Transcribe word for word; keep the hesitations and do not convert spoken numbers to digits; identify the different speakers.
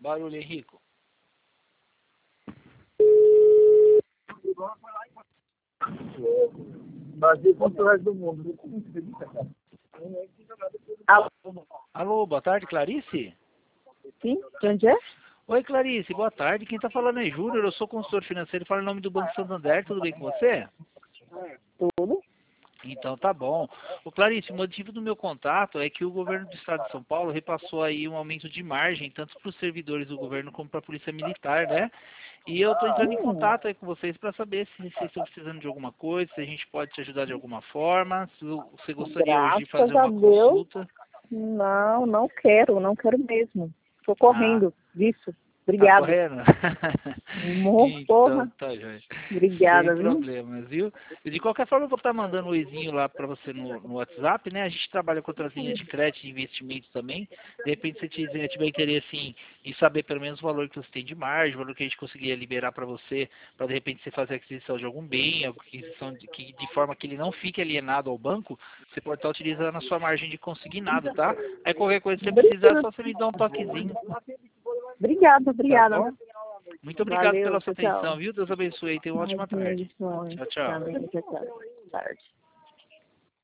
Speaker 1: Barulho, Henrico.
Speaker 2: Brasil contra o resto do mundo.
Speaker 3: Alô?
Speaker 1: Alô, boa tarde, Clarice?
Speaker 3: Sim, de onde é?
Speaker 1: Oi, Clarice, boa tarde. Quem tá falando é Júnior, eu sou consultor financeiro, falo em nome do Banco Santander, tudo bem com você?
Speaker 3: Tudo.
Speaker 1: Então tá bom. Ô Clarice, o motivo do meu contato é que o governo do estado de São Paulo repassou aí um aumento de margem, tanto para os servidores do governo como para a polícia militar, né? E eu tô entrando em
Speaker 3: Hum,
Speaker 1: contato aí com vocês para saber se vocês estão precisando de alguma coisa, se a gente pode te ajudar de alguma forma, se você gostaria hoje de fazer
Speaker 3: graças a
Speaker 1: uma
Speaker 3: Deus,
Speaker 1: consulta.
Speaker 3: não, não quero, não quero mesmo. Estou
Speaker 1: Ah,
Speaker 3: correndo disso.
Speaker 1: tá
Speaker 3: Obrigada.
Speaker 1: correndo?
Speaker 3: Mo-
Speaker 1: Então,
Speaker 3: Porra,
Speaker 1: tá, Jorge. Sem
Speaker 3: obrigada, viu?
Speaker 1: problemas, viu? E de qualquer forma, eu vou estar mandando um oizinho lá para você no, no WhatsApp, né? A gente trabalha com outras linhas de crédito e investimento também. De repente, se você tiver, tiver interesse em, em saber pelo menos o valor que você tem de margem, o valor que a gente conseguiria liberar para você, para de repente você fazer a aquisição de algum bem, a aquisição de, que, de forma que ele não fique alienado ao banco, você pode estar utilizando a sua margem de consignado, tá? Aí qualquer coisa que você precisar, é só você me dar um toquezinho,
Speaker 3: Obrigada,
Speaker 1: tá
Speaker 3: obrigada.
Speaker 1: bom?
Speaker 3: Viu?
Speaker 1: Muito obrigado
Speaker 3: Valeu,
Speaker 1: pela sua
Speaker 3: tchau, tchau.
Speaker 1: atenção, viu? Deus abençoe e tenha uma ótima tarde.
Speaker 3: Imagina,
Speaker 1: Tchau, tchau.
Speaker 3: Amém, tchau, tchau. Boa tarde.